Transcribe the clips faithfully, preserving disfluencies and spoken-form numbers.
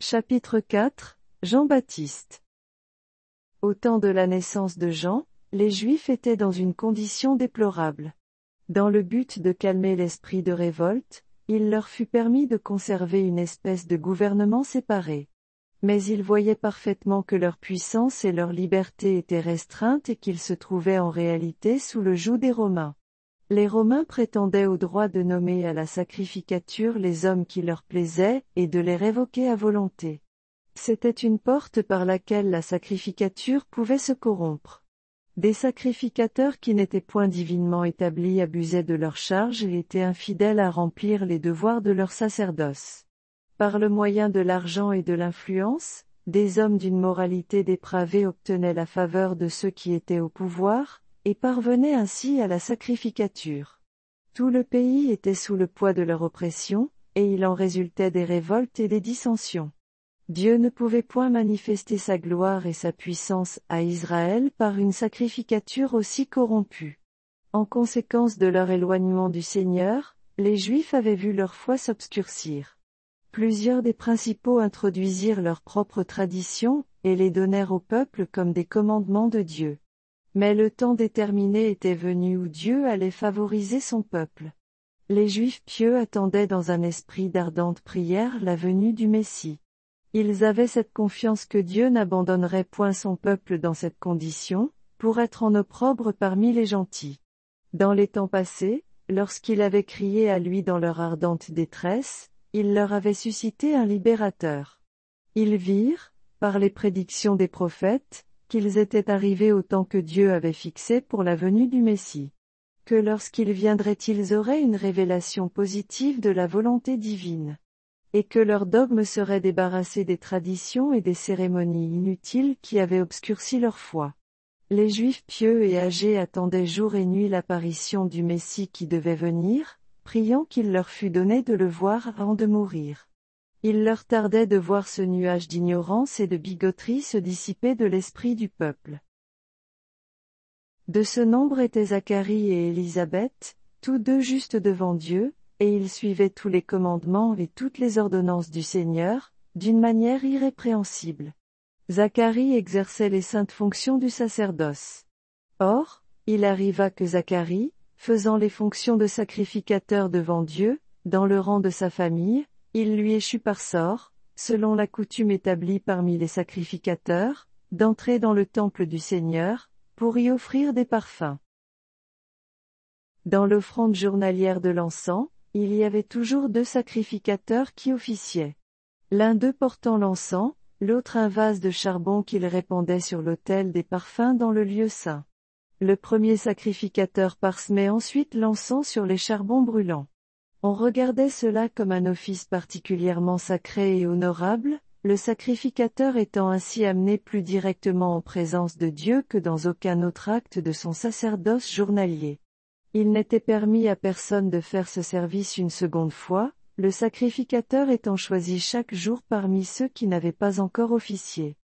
Chapitre quatre, Jean-Baptiste. Au temps de la naissance de Jean, les Juifs étaient dans une condition déplorable. Dans le but de calmer l'esprit de révolte, il leur fut permis de conserver une espèce de gouvernement séparé. Mais ils voyaient parfaitement que leur puissance et leur liberté étaient restreintes et qu'ils se trouvaient en réalité sous le joug des Romains. Les Romains prétendaient au droit de nommer à la sacrificature les hommes qui leur plaisaient, et de les révoquer à volonté. C'était une porte par laquelle la sacrificature pouvait se corrompre. Des sacrificateurs qui n'étaient point divinement établis abusaient de leur charge et étaient infidèles à remplir les devoirs de leur sacerdoce. Par le moyen de l'argent et de l'influence, des hommes d'une moralité dépravée obtenaient la faveur de ceux qui étaient au pouvoir, et parvenaient ainsi à la sacrificature. Tout le pays était sous le poids de leur oppression, et il en résultait des révoltes et des dissensions. Dieu ne pouvait point manifester sa gloire et sa puissance à Israël par une sacrificature aussi corrompue. En conséquence de leur éloignement du Seigneur, les Juifs avaient vu leur foi s'obscurcir. Plusieurs des principaux introduisirent leurs propres traditions, et les donnèrent au peuple comme des commandements de Dieu. Mais le temps déterminé était venu où Dieu allait favoriser son peuple. Les Juifs pieux attendaient dans un esprit d'ardente prière la venue du Messie. Ils avaient cette confiance que Dieu n'abandonnerait point son peuple dans cette condition, pour être en opprobre parmi les gentils. Dans les temps passés, lorsqu'il avait crié à lui dans leur ardente détresse, il leur avait suscité un libérateur. Ils virent, par les prédictions des prophètes, qu'ils étaient arrivés au temps que Dieu avait fixé pour la venue du Messie. Que lorsqu'il viendrait ils auraient une révélation positive de la volonté divine. Et que leur dogme serait débarrassé des traditions et des cérémonies inutiles qui avaient obscurci leur foi. Les Juifs pieux et âgés attendaient jour et nuit l'apparition du Messie qui devait venir, priant qu'il leur fût donné de le voir avant de mourir. Il leur tardait de voir ce nuage d'ignorance et de bigoterie se dissiper de l'esprit du peuple. De ce nombre étaient Zacharie et Élisabeth, tous deux justes devant Dieu, et ils suivaient tous les commandements et toutes les ordonnances du Seigneur, d'une manière irrépréhensible. Zacharie exerçait les saintes fonctions du sacerdoce. Or, il arriva que Zacharie, faisant les fonctions de sacrificateur devant Dieu, dans le rang de sa famille, il lui échut par sort, selon la coutume établie parmi les sacrificateurs, d'entrer dans le temple du Seigneur, pour y offrir des parfums. Dans l'offrande journalière de l'encens, il y avait toujours deux sacrificateurs qui officiaient. L'un d'eux portant l'encens, l'autre un vase de charbon qu'il répandait sur l'autel des parfums dans le lieu saint. Le premier sacrificateur parsemait ensuite l'encens sur les charbons brûlants. On regardait cela comme un office particulièrement sacré et honorable, le sacrificateur étant ainsi amené plus directement en présence de Dieu que dans aucun autre acte de son sacerdoce journalier. Il n'était permis à personne de faire ce service une seconde fois, le sacrificateur étant choisi chaque jour parmi ceux qui n'avaient pas encore officié.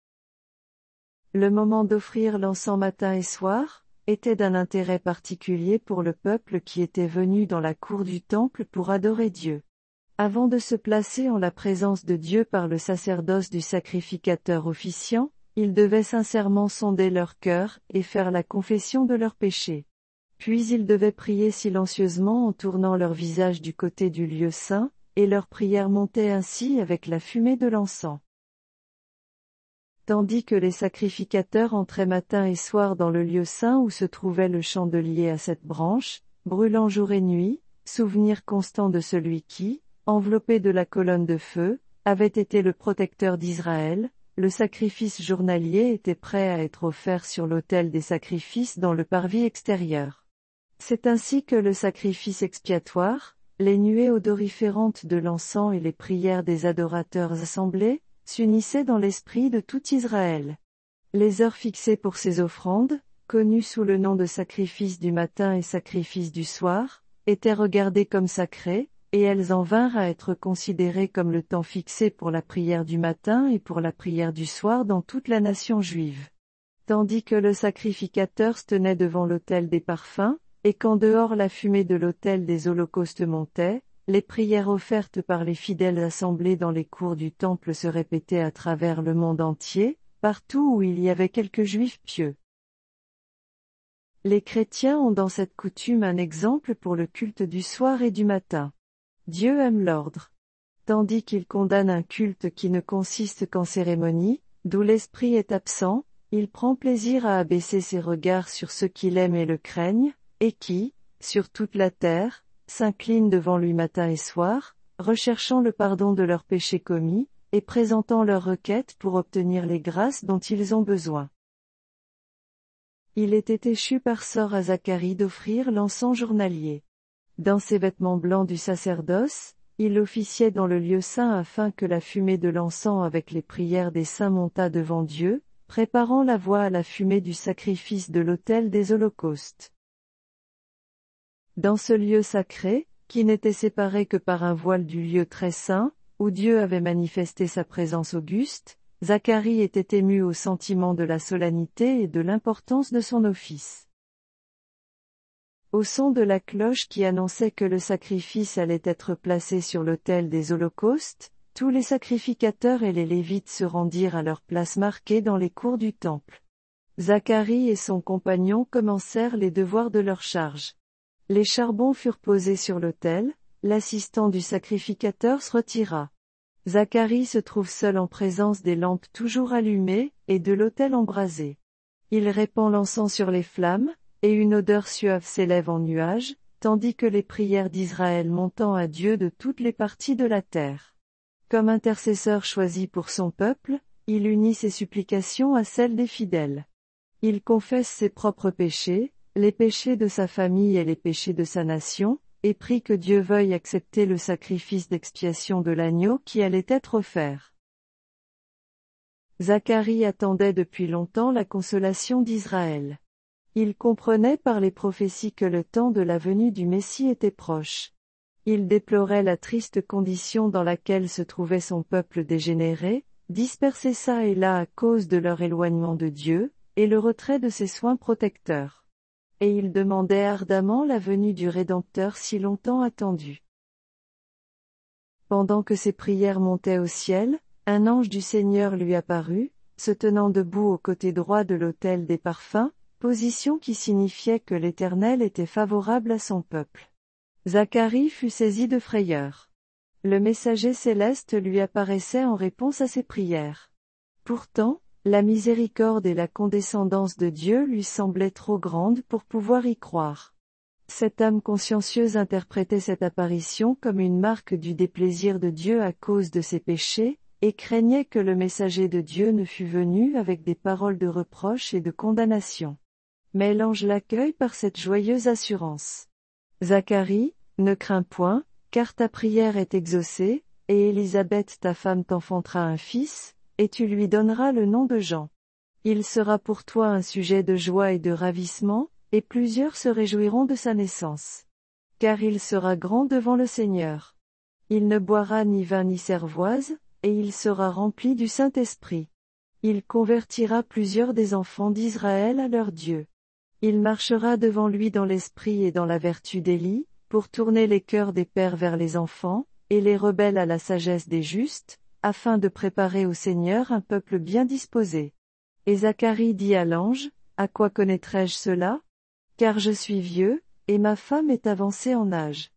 Le moment d'offrir l'encens matin et soir, était d'un intérêt particulier pour le peuple qui était venu dans la cour du temple pour adorer Dieu. Avant de se placer en la présence de Dieu par le sacerdoce du sacrificateur officiant, ils devaient sincèrement sonder leur cœur et faire la confession de leurs péchés. Puis ils devaient prier silencieusement en tournant leur visage du côté du lieu saint, et leur prière montait ainsi avec la fumée de l'encens. Tandis que les sacrificateurs entraient matin et soir dans le lieu saint où se trouvait le chandelier à sept branches, brûlant jour et nuit, souvenir constant de celui qui, enveloppé de la colonne de feu, avait été le protecteur d'Israël, le sacrifice journalier était prêt à être offert sur l'autel des sacrifices dans le parvis extérieur. C'est ainsi que le sacrifice expiatoire, les nuées odoriférantes de l'encens et les prières des adorateurs assemblés, s'unissaient dans l'esprit de tout Israël. Les heures fixées pour ces offrandes, connues sous le nom de sacrifice du matin et sacrifice du soir, étaient regardées comme sacrées, et elles en vinrent à être considérées comme le temps fixé pour la prière du matin et pour la prière du soir dans toute la nation juive. Tandis que le sacrificateur se tenait devant l'autel des parfums, et qu'en dehors la fumée de l'autel des holocaustes montait, les prières offertes par les fidèles assemblés dans les cours du temple se répétaient à travers le monde entier, partout où il y avait quelques juifs pieux. Les chrétiens ont dans cette coutume un exemple pour le culte du soir et du matin. Dieu aime l'ordre. Tandis qu'il condamne un culte qui ne consiste qu'en cérémonie, d'où l'esprit est absent, il prend plaisir à abaisser ses regards sur ceux qui l'aiment et le craignent, et qui, sur toute la terre, s'inclinent devant lui matin et soir, recherchant le pardon de leurs péchés commis, et présentant leurs requêtes pour obtenir les grâces dont ils ont besoin. Il était échu par sort à Zacharie d'offrir l'encens journalier. Dans ses vêtements blancs du sacerdoce, il officiait dans le lieu saint afin que la fumée de l'encens avec les prières des saints montât devant Dieu, préparant la voie à la fumée du sacrifice de l'autel des holocaustes. Dans ce lieu sacré, qui n'était séparé que par un voile du lieu très saint, où Dieu avait manifesté sa présence auguste, Zacharie était ému au sentiment de la solennité et de l'importance de son office. Au son de la cloche qui annonçait que le sacrifice allait être placé sur l'autel des holocaustes, tous les sacrificateurs et les Lévites se rendirent à leur place marquée dans les cours du temple. Zacharie et son compagnon commencèrent les devoirs de leur charge. Les charbons furent posés sur l'autel, l'assistant du sacrificateur se retira. Zacharie se trouve seul en présence des lampes toujours allumées, et de l'autel embrasé. Il répand l'encens sur les flammes, et une odeur suave s'élève en nuage, tandis que les prières d'Israël montant à Dieu de toutes les parties de la terre. Comme intercesseur choisi pour son peuple, il unit ses supplications à celles des fidèles. Il confesse ses propres péchés, les péchés de sa famille et les péchés de sa nation, et prie que Dieu veuille accepter le sacrifice d'expiation de l'agneau qui allait être offert. Zacharie attendait depuis longtemps la consolation d'Israël. Il comprenait par les prophéties que le temps de la venue du Messie était proche. Il déplorait la triste condition dans laquelle se trouvait son peuple dégénéré, dispersé çà et là à cause de leur éloignement de Dieu, et le retrait de ses soins protecteurs. Et il demandait ardemment la venue du Rédempteur si longtemps attendu. Pendant que ses prières montaient au ciel, un ange du Seigneur lui apparut, se tenant debout au côté droit de l'autel des parfums, position qui signifiait que l'Éternel était favorable à son peuple. Zacharie fut saisi de frayeur. Le messager céleste lui apparaissait en réponse à ses prières. Pourtant, la miséricorde et la condescendance de Dieu lui semblaient trop grandes pour pouvoir y croire. Cette âme consciencieuse interprétait cette apparition comme une marque du déplaisir de Dieu à cause de ses péchés, et craignait que le messager de Dieu ne fût venu avec des paroles de reproche et de condamnation. Mais l'ange l'accueille par cette joyeuse assurance. Zacharie, ne crains point, car ta prière est exaucée, et Élisabeth ta femme t'enfantera un fils, et tu lui donneras le nom de Jean. Il sera pour toi un sujet de joie et de ravissement, et plusieurs se réjouiront de sa naissance. Car il sera grand devant le Seigneur. Il ne boira ni vin ni cervoise, et il sera rempli du Saint-Esprit. Il convertira plusieurs des enfants d'Israël à leur Dieu. Il marchera devant lui dans l'esprit et dans la vertu d'Élie, pour tourner les cœurs des pères vers les enfants, et les rebelles à la sagesse des justes, afin de préparer au Seigneur un peuple bien disposé. Et Zacharie dit à l'ange, à quoi connaîtrai-je cela? Car je suis vieux, et ma femme est avancée en âge.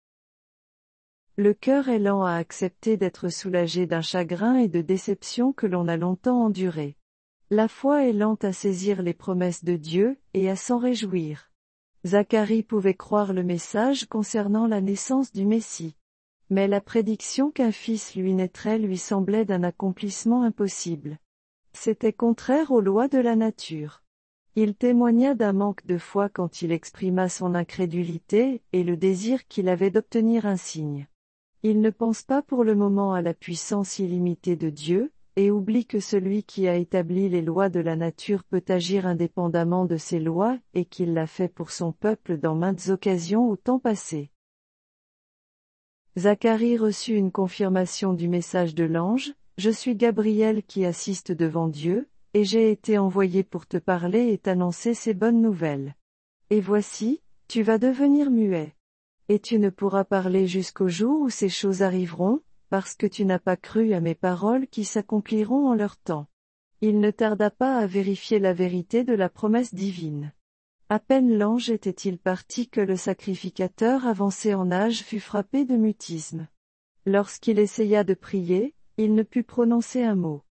Le cœur est lent à accepter d'être soulagé d'un chagrin et de déception que l'on a longtemps enduré. La foi est lente à saisir les promesses de Dieu, et à s'en réjouir. Zacharie pouvait croire le message concernant la naissance du Messie. Mais la prédiction qu'un fils lui naîtrait lui semblait d'un accomplissement impossible. C'était contraire aux lois de la nature. Il témoigna d'un manque de foi quand il exprima son incrédulité, et le désir qu'il avait d'obtenir un signe. Il ne pense pas pour le moment à la puissance illimitée de Dieu, et oublie que celui qui a établi les lois de la nature peut agir indépendamment de ces lois, et qu'il l'a fait pour son peuple dans maintes occasions au temps passé. Zacharie reçut une confirmation du message de l'ange, « Je suis Gabriel qui assiste devant Dieu, et j'ai été envoyé pour te parler et t'annoncer ces bonnes nouvelles. Et voici, tu vas devenir muet. Et tu ne pourras parler jusqu'au jour où ces choses arriveront, parce que tu n'as pas cru à mes paroles qui s'accompliront en leur temps. Il ne tarda pas à vérifier la vérité de la promesse divine. À peine l'ange était-il parti que le sacrificateur avancé en âge fut frappé de mutisme. Lorsqu'il essaya de prier, il ne put prononcer un mot.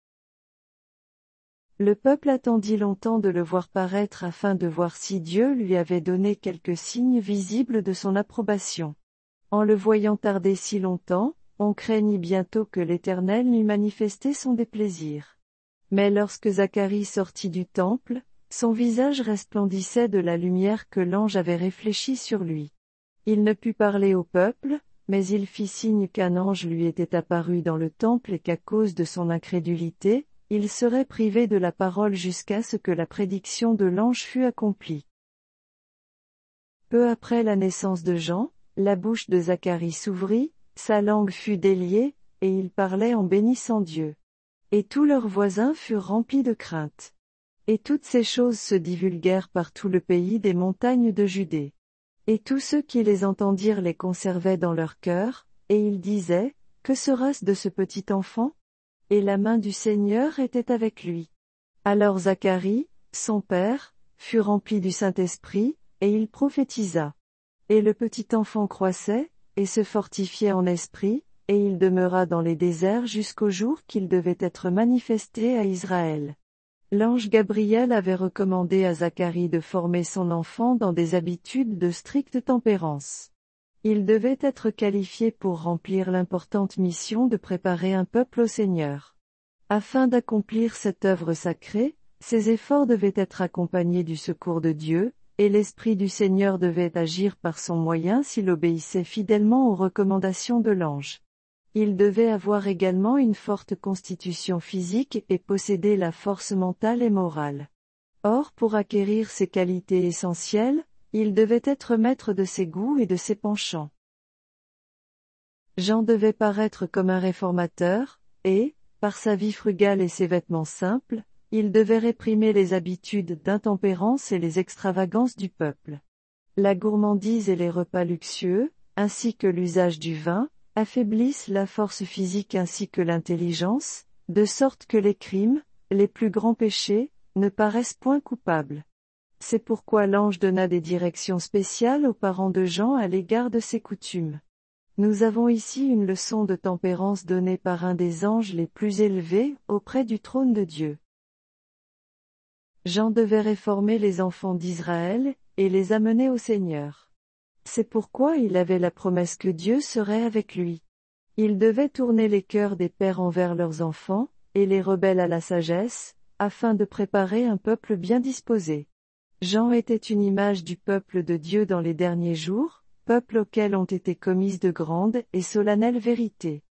Le peuple attendit longtemps de le voir paraître afin de voir si Dieu lui avait donné quelques signes visibles de son approbation. En le voyant tarder si longtemps, on craignit bientôt que l'Éternel n'eût manifesté son déplaisir. Mais lorsque Zacharie sortit du temple, son visage resplendissait de la lumière que l'ange avait réfléchie sur lui. Il ne put parler au peuple, mais il fit signe qu'un ange lui était apparu dans le temple et qu'à cause de son incrédulité, il serait privé de la parole jusqu'à ce que la prédiction de l'ange fût accomplie. Peu après la naissance de Jean, la bouche de Zacharie s'ouvrit, sa langue fut déliée, et il parlait en bénissant Dieu. Et tous leurs voisins furent remplis de crainte. Et toutes ces choses se divulguèrent par tout le pays des montagnes de Judée. Et tous ceux qui les entendirent les conservaient dans leur cœur, et ils disaient, « Que sera-ce de ce petit enfant ?» Et la main du Seigneur était avec lui. Alors Zacharie, son père, fut rempli du Saint-Esprit, et il prophétisa. Et le petit enfant croissait, et se fortifiait en esprit, et il demeura dans les déserts jusqu'au jour qu'il devait être manifesté à Israël. L'ange Gabriel avait recommandé à Zacharie de former son enfant dans des habitudes de stricte tempérance. Il devait être qualifié pour remplir l'importante mission de préparer un peuple au Seigneur. Afin d'accomplir cette œuvre sacrée, ses efforts devaient être accompagnés du secours de Dieu, et l'Esprit du Seigneur devait agir par son moyen s'il obéissait fidèlement aux recommandations de l'ange. Il devait avoir également une forte constitution physique et posséder la force mentale et morale. Or, pour acquérir ces qualités essentielles, il devait être maître de ses goûts et de ses penchants. Jean devait paraître comme un réformateur, et, par sa vie frugale et ses vêtements simples, il devait réprimer les habitudes d'intempérance et les extravagances du peuple. La gourmandise et les repas luxueux, ainsi que l'usage du vin, affaiblissent la force physique ainsi que l'intelligence, de sorte que les crimes, les plus grands péchés, ne paraissent point coupables. C'est pourquoi l'ange donna des directions spéciales aux parents de Jean à l'égard de ses coutumes. Nous avons ici une leçon de tempérance donnée par un des anges les plus élevés, auprès du trône de Dieu. Jean devait réformer les enfants d'Israël, et les amener au Seigneur. C'est pourquoi il avait la promesse que Dieu serait avec lui. Il devait tourner les cœurs des pères envers leurs enfants, et les rebelles à la sagesse, afin de préparer un peuple bien disposé. Jean était une image du peuple de Dieu dans les derniers jours, peuple auquel ont été commises de grandes et solennelles vérités.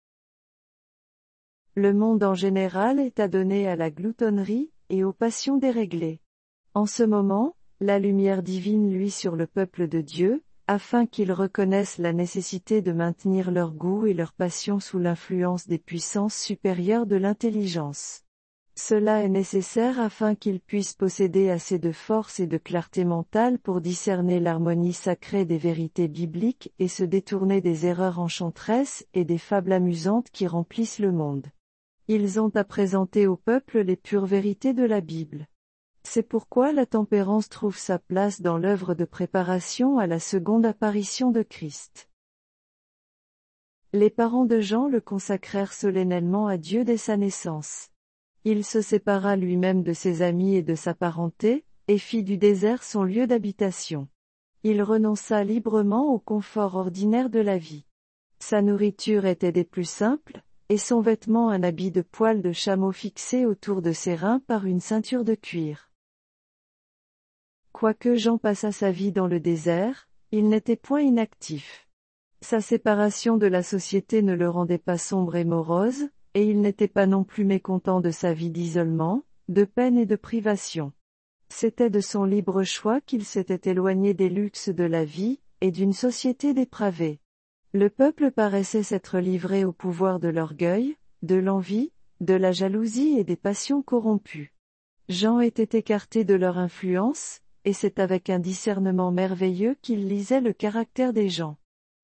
Le monde en général est adonné à la gloutonnerie, et aux passions déréglées. En ce moment, la lumière divine luit sur le peuple de Dieu, afin qu'ils reconnaissent la nécessité de maintenir leur goût et leur passion sous l'influence des puissances supérieures de l'intelligence. Cela est nécessaire afin qu'ils puissent posséder assez de force et de clarté mentale pour discerner l'harmonie sacrée des vérités bibliques et se détourner des erreurs enchanteresses et des fables amusantes qui remplissent le monde. Ils ont à présenter au peuple les pures vérités de la Bible. C'est pourquoi la tempérance trouve sa place dans l'œuvre de préparation à la seconde apparition de Christ. Les parents de Jean le consacrèrent solennellement à Dieu dès sa naissance. Il se sépara lui-même de ses amis et de sa parenté, et fit du désert son lieu d'habitation. Il renonça librement au confort ordinaire de la vie. Sa nourriture était des plus simples, et son vêtement un habit de poil de chameau fixé autour de ses reins par une ceinture de cuir. Quoique Jean passât sa vie dans le désert, il n'était point inactif. Sa séparation de la société ne le rendait pas sombre et morose, et il n'était pas non plus mécontent de sa vie d'isolement, de peine et de privation. C'était de son libre choix qu'il s'était éloigné des luxes de la vie, et d'une société dépravée. Le peuple paraissait s'être livré au pouvoir de l'orgueil, de l'envie, de la jalousie et des passions corrompues. Jean était écarté de leur influence, et c'est avec un discernement merveilleux qu'il lisait le caractère des gens.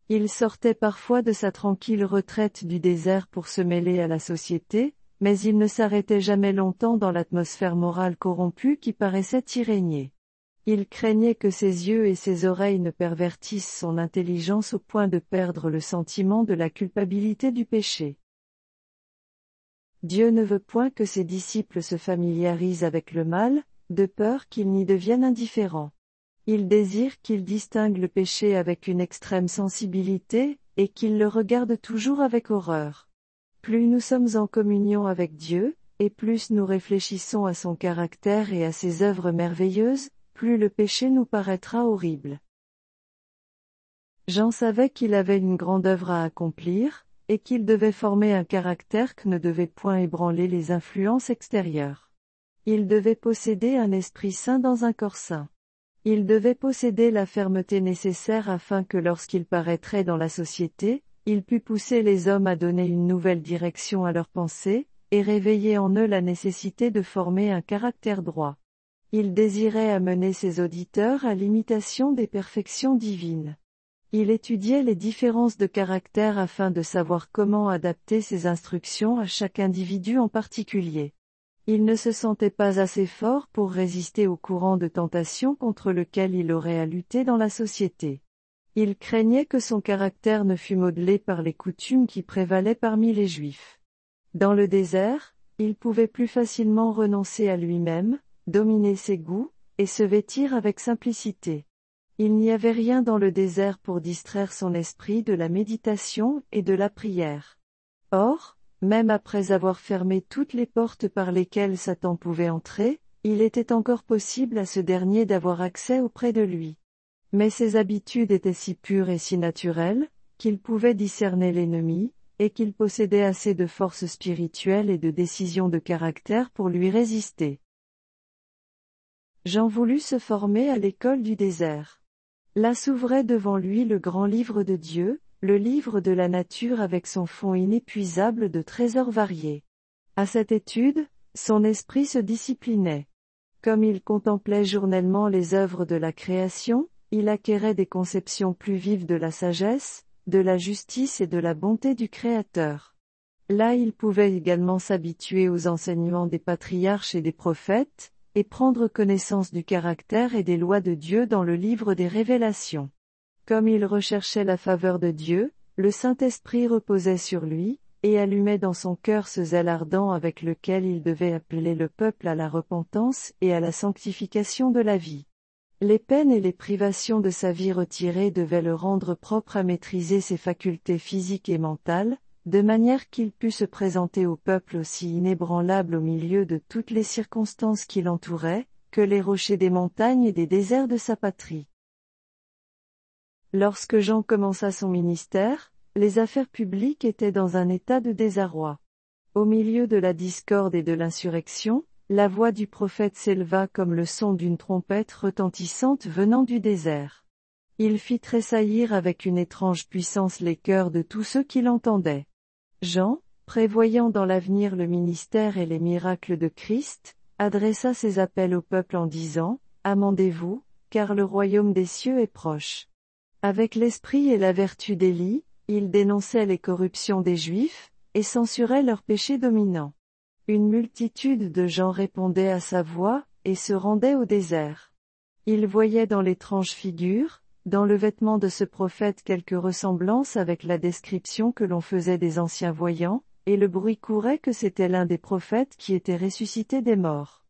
Il sortait parfois de sa tranquille retraite du désert pour se mêler à la société, mais il ne s'arrêtait jamais longtemps dans l'atmosphère morale corrompue qui paraissait y régner. Il craignait que ses yeux et ses oreilles ne pervertissent son intelligence au point de perdre le sentiment de la culpabilité du péché. Dieu ne veut point que ses disciples se familiarisent avec le mal, de peur qu'ils n'y deviennent indifférents. Il désire qu'ils distinguent le péché avec une extrême sensibilité, et qu'ils le regardent toujours avec horreur. Plus nous sommes en communion avec Dieu, et plus nous réfléchissons à son caractère et à ses œuvres merveilleuses, plus le péché nous paraîtra horrible. Jean savait qu'il avait une grande œuvre à accomplir, et qu'il devait former un caractère que ne devait point ébranler les influences extérieures. Il devait posséder un esprit saint dans un corps saint. Il devait posséder la fermeté nécessaire afin que lorsqu'il paraîtrait dans la société, il pût pousser les hommes à donner une nouvelle direction à leurs pensées, et réveiller en eux la nécessité de former un caractère droit. Il désirait amener ses auditeurs à l'imitation des perfections divines. Il étudiait les différences de caractère afin de savoir comment adapter ses instructions à chaque individu en particulier. Il ne se sentait pas assez fort pour résister au courant de tentation contre lequel il aurait à lutter dans la société. Il craignait que son caractère ne fût modelé par les coutumes qui prévalaient parmi les Juifs. Dans le désert, il pouvait plus facilement renoncer à lui-même, dominer ses goûts, et se vêtir avec simplicité. Il n'y avait rien dans le désert pour distraire son esprit de la méditation et de la prière. Or, même après avoir fermé toutes les portes par lesquelles Satan pouvait entrer, il était encore possible à ce dernier d'avoir accès auprès de lui. Mais ses habitudes étaient si pures et si naturelles, qu'il pouvait discerner l'ennemi, et qu'il possédait assez de force spirituelle et de décision de caractère pour lui résister. Jean voulut se former à l'école du désert. Là s'ouvrait devant lui le grand livre de Dieu, le livre de la nature avec son fond inépuisable de trésors variés. À cette étude, son esprit se disciplinait. Comme il contemplait journellement les œuvres de la création, il acquérait des conceptions plus vives de la sagesse, de la justice et de la bonté du Créateur. Là il pouvait également s'habituer aux enseignements des patriarches et des prophètes, et prendre connaissance du caractère et des lois de Dieu dans le livre des Révélations. Comme il recherchait la faveur de Dieu, le Saint-Esprit reposait sur lui, et allumait dans son cœur ce zèle ardent avec lequel il devait appeler le peuple à la repentance et à la sanctification de la vie. Les peines et les privations de sa vie retirée devaient le rendre propre à maîtriser ses facultés physiques et mentales, de manière qu'il pût se présenter au peuple aussi inébranlable au milieu de toutes les circonstances qui l'entouraient, que les rochers des montagnes et des déserts de sa patrie. Lorsque Jean commença son ministère, les affaires publiques étaient dans un état de désarroi. Au milieu de la discorde et de l'insurrection, la voix du prophète s'éleva comme le son d'une trompette retentissante venant du désert. Il fit tressaillir avec une étrange puissance les cœurs de tous ceux qui l'entendaient. Jean, prévoyant dans l'avenir le ministère et les miracles de Christ, adressa ses appels au peuple en disant, « Amendez-vous, car le royaume des cieux est proche. » Avec l'esprit et la vertu d'Élie, il dénonçait les corruptions des Juifs, et censurait leurs péchés dominants. Une multitude de gens répondait à sa voix, et se rendait au désert. Ils voyaient dans l'étrange figure, dans le vêtement de ce prophète quelque ressemblance avec la description que l'on faisait des anciens voyants, et le bruit courait que c'était l'un des prophètes qui était ressuscité des morts.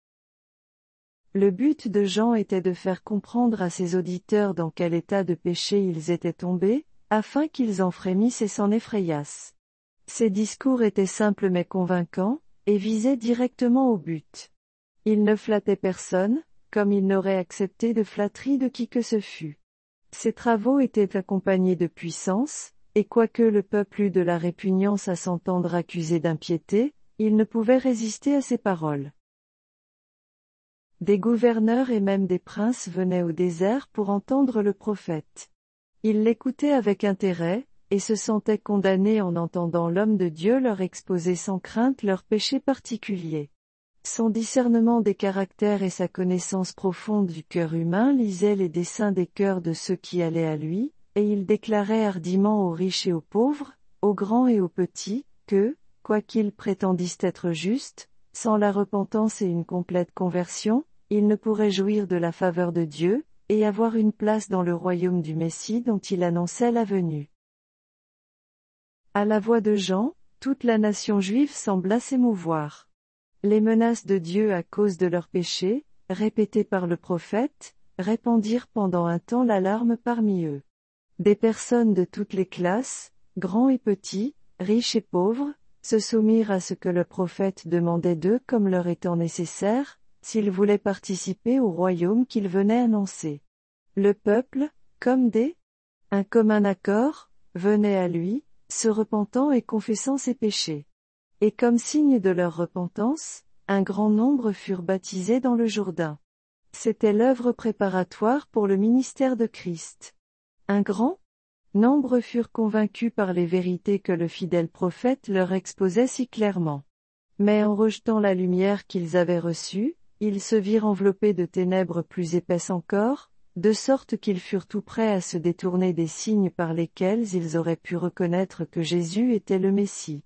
Le but de Jean était de faire comprendre à ses auditeurs dans quel état de péché ils étaient tombés, afin qu'ils en frémissent et s'en effrayassent. Ses discours étaient simples mais convaincants, et visaient directement au but. Il ne flattait personne, comme il n'aurait accepté de flatterie de qui que ce fût. Ses travaux étaient accompagnés de puissance, et quoique le peuple eût de la répugnance à s'entendre accusé d'impiété, il ne pouvait résister à ses paroles. Des gouverneurs et même des princes venaient au désert pour entendre le prophète. Ils l'écoutaient avec intérêt, et se sentaient condamnés en entendant l'homme de Dieu leur exposer sans crainte leurs péchés particuliers. Son discernement des caractères et sa connaissance profonde du cœur humain lisaient les desseins des cœurs de ceux qui allaient à lui, et il déclarait hardiment aux riches et aux pauvres, aux grands et aux petits, que, quoiqu'ils prétendissent être justes, sans la repentance et une complète conversion, ils ne pourraient jouir de la faveur de Dieu, et avoir une place dans le royaume du Messie dont il annonçait la venue. À la voix de Jean, toute la nation juive sembla s'émouvoir. Les menaces de Dieu à cause de leurs péchés, répétées par le prophète, répandirent pendant un temps l'alarme parmi eux. Des personnes de toutes les classes, grands et petits, riches et pauvres, se soumirent à ce que le prophète demandait d'eux comme leur étant nécessaire, s'ils voulaient participer au royaume qu'il venait annoncer. Le peuple, comme des un commun accord, venait à lui, se repentant et confessant ses péchés. Et comme signe de leur repentance, un grand nombre furent baptisés dans le Jourdain. C'était l'œuvre préparatoire pour le ministère de Christ. Un grand nombre furent convaincus par les vérités que le fidèle prophète leur exposait si clairement. Mais en rejetant la lumière qu'ils avaient reçue, ils se virent enveloppés de ténèbres plus épaisses encore, de sorte qu'ils furent tout prêts à se détourner des signes par lesquels ils auraient pu reconnaître que Jésus était le Messie.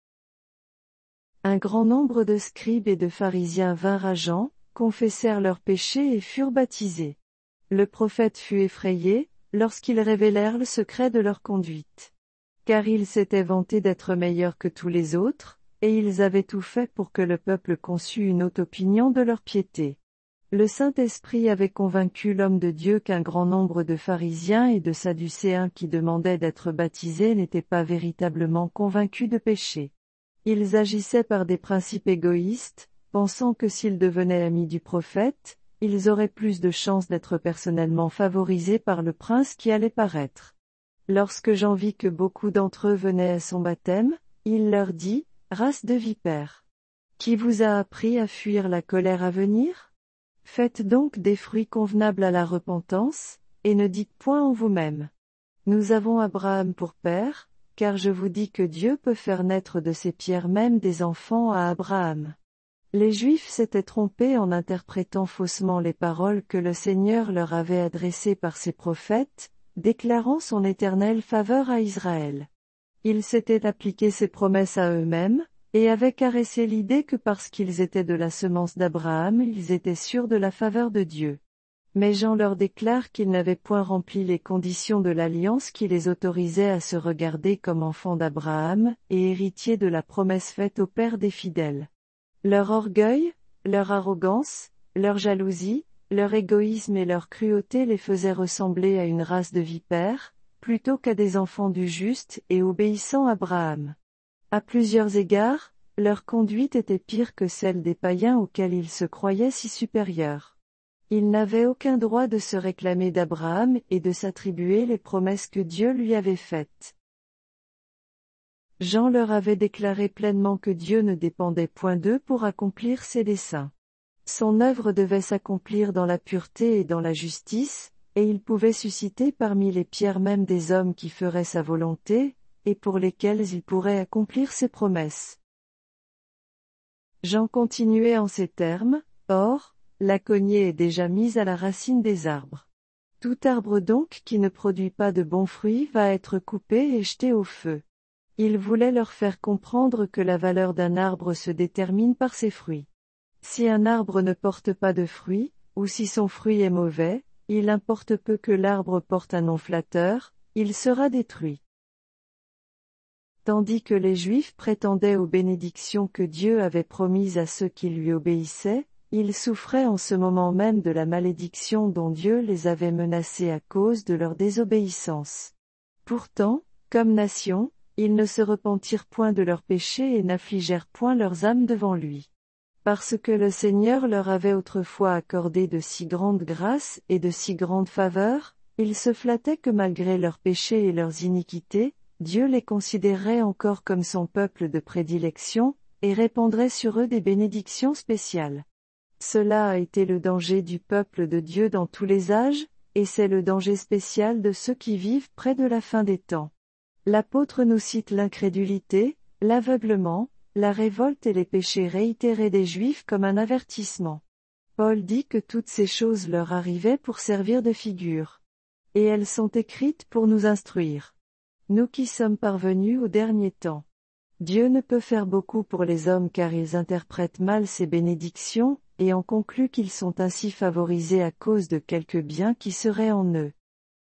Un grand nombre de scribes et de pharisiens vinrent à Jean, confessèrent leurs péchés et furent baptisés. Le prophète fut effrayé, lorsqu'ils révélèrent le secret de leur conduite. Car ils s'étaient vantés d'être meilleurs que tous les autres, et ils avaient tout fait pour que le peuple conçût une haute opinion de leur piété. Le Saint-Esprit avait convaincu l'homme de Dieu qu'un grand nombre de pharisiens et de sadducéens qui demandaient d'être baptisés n'étaient pas véritablement convaincus de péché. Ils agissaient par des principes égoïstes, pensant que s'ils devenaient amis du prophète, ils auraient plus de chances d'être personnellement favorisés par le prince qui allait paraître. Lorsque Jean vit que beaucoup d'entre eux venaient à son baptême, il leur dit, « Race de vipères! Qui vous a appris à fuir la colère à venir ? Faites donc des fruits convenables à la repentance, et ne dites point en vous-même. Nous avons Abraham pour père, car je vous dis que Dieu peut faire naître de ces pierres même des enfants à Abraham. » Les Juifs s'étaient trompés en interprétant faussement les paroles que le Seigneur leur avait adressées par ses prophètes, déclarant son éternelle faveur à Israël. Ils s'étaient appliqué ses promesses à eux-mêmes, et avaient caressé l'idée que parce qu'ils étaient de la semence d'Abraham ils étaient sûrs de la faveur de Dieu. Mais Jean leur déclare qu'ils n'avaient point rempli les conditions de l'alliance qui les autorisait à se regarder comme enfants d'Abraham, et héritiers de la promesse faite au Père des fidèles. Leur orgueil, leur arrogance, leur jalousie, leur égoïsme et leur cruauté les faisaient ressembler à une race de vipères, plutôt qu'à des enfants du juste et obéissant Abraham. À plusieurs égards, leur conduite était pire que celle des païens auxquels ils se croyaient si supérieurs. Ils n'avaient aucun droit de se réclamer d'Abraham et de s'attribuer les promesses que Dieu lui avait faites. Jean leur avait déclaré pleinement que Dieu ne dépendait point d'eux pour accomplir ses desseins. Son œuvre devait s'accomplir dans la pureté et dans la justice, et il pouvait susciter parmi les pierres même des hommes qui feraient sa volonté, et pour lesquels il pourrait accomplir ses promesses. Jean continuait en ces termes, « Or, la cognée est déjà mise à la racine des arbres. Tout arbre donc qui ne produit pas de bons fruits va être coupé et jeté au feu. » Il voulait leur faire comprendre que la valeur d'un arbre se détermine par ses fruits. Si un arbre ne porte pas de fruits, ou si son fruit est mauvais, il importe peu que l'arbre porte un nom flatteur, il sera détruit. Tandis que les Juifs prétendaient aux bénédictions que Dieu avait promises à ceux qui lui obéissaient, ils souffraient en ce moment même de la malédiction dont Dieu les avait menacés à cause de leur désobéissance. Pourtant, comme nation, ils ne se repentirent point de leurs péchés et n'affligèrent point leurs âmes devant lui. Parce que le Seigneur leur avait autrefois accordé de si grandes grâces et de si grandes faveurs, ils se flattaient que malgré leurs péchés et leurs iniquités, Dieu les considérerait encore comme son peuple de prédilection, et répandrait sur eux des bénédictions spéciales. Cela a été le danger du peuple de Dieu dans tous les âges, et c'est le danger spécial de ceux qui vivent près de la fin des temps. L'apôtre nous cite l'incrédulité, l'aveuglement, la révolte et les péchés réitérés des Juifs comme un avertissement. Paul dit que toutes ces choses leur arrivaient pour servir de figure. Et elles sont écrites pour nous instruire. Nous qui sommes parvenus au dernier temps. Dieu ne peut faire beaucoup pour les hommes car ils interprètent mal ses bénédictions, et en concluent qu'ils sont ainsi favorisés à cause de quelques biens qui seraient en eux.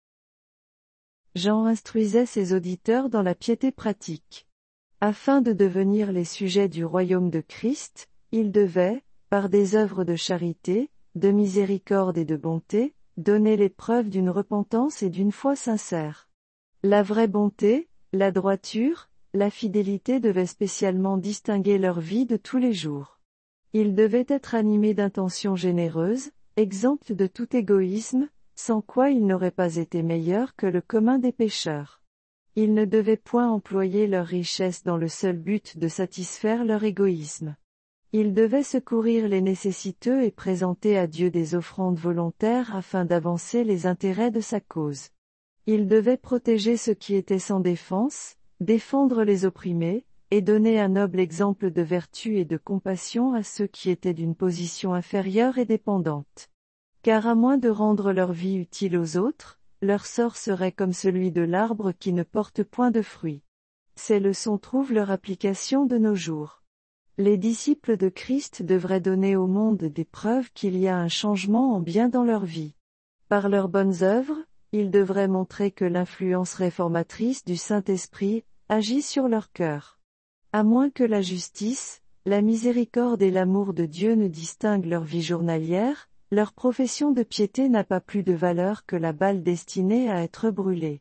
Jean instruisait ses auditeurs dans la piété pratique. Afin de devenir les sujets du royaume de Christ, ils devaient, par des œuvres de charité, de miséricorde et de bonté, donner les preuves d'une repentance et d'une foi sincère. La vraie bonté, la droiture, la fidélité devaient spécialement distinguer leur vie de tous les jours. Ils devaient être animés d'intentions généreuses, exemptes de tout égoïsme, sans quoi ils n'auraient pas été meilleurs que le commun des pécheurs. Ils ne devaient point employer leurs richesses dans le seul but de satisfaire leur égoïsme. Ils devaient secourir les nécessiteux et présenter à Dieu des offrandes volontaires afin d'avancer les intérêts de sa cause. Ils devaient protéger ceux qui étaient sans défense, défendre les opprimés, et donner un noble exemple de vertu et de compassion à ceux qui étaient d'une position inférieure et dépendante. Car à moins de rendre leur vie utile aux autres, leur sort serait comme celui de l'arbre qui ne porte point de fruits. Ces leçons trouvent leur application de nos jours. Les disciples de Christ devraient donner au monde des preuves qu'il y a un changement en bien dans leur vie. Par leurs bonnes œuvres, ils devraient montrer que l'influence réformatrice du Saint-Esprit agit sur leur cœur. À moins que la justice, la miséricorde et l'amour de Dieu ne distinguent leur vie journalière, leur profession de piété n'a pas plus de valeur que la balle destinée à être brûlée.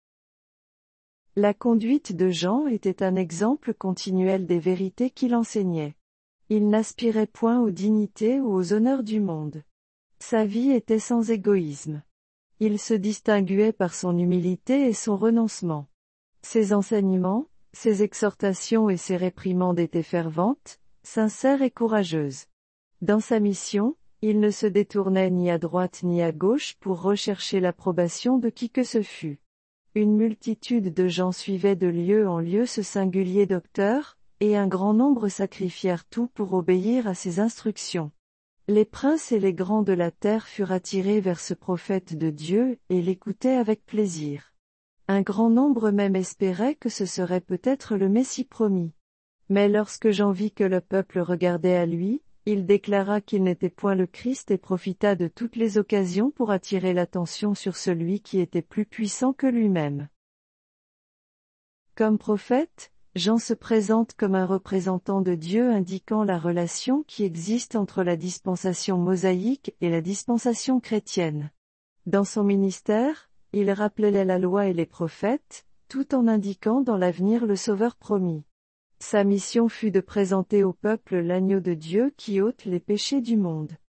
La conduite de Jean était un exemple continuel des vérités qu'il enseignait. Il n'aspirait point aux dignités ou aux honneurs du monde. Sa vie était sans égoïsme. Il se distinguait par son humilité et son renoncement. Ses enseignements, ses exhortations et ses réprimandes étaient ferventes, sincères et courageuses. Dans sa mission, il ne se détournait ni à droite ni à gauche pour rechercher l'approbation de qui que ce fût. Une multitude de gens suivaient de lieu en lieu ce singulier docteur, et un grand nombre sacrifièrent tout pour obéir à ses instructions. Les princes et les grands de la terre furent attirés vers ce prophète de Dieu, et l'écoutaient avec plaisir. Un grand nombre même espérait que ce serait peut-être le Messie promis. Mais lorsque Jean vit que le peuple regardait à lui, il déclara qu'il n'était point le Christ et profita de toutes les occasions pour attirer l'attention sur celui qui était plus puissant que lui-même. Comme prophète, Jean se présente comme un représentant de Dieu indiquant la relation qui existe entre la dispensation mosaïque et la dispensation chrétienne. Dans son ministère, il rappelait la loi et les prophètes, tout en indiquant dans l'avenir le Sauveur promis. Sa mission fut de présenter au peuple l'agneau de Dieu qui ôte les péchés du monde.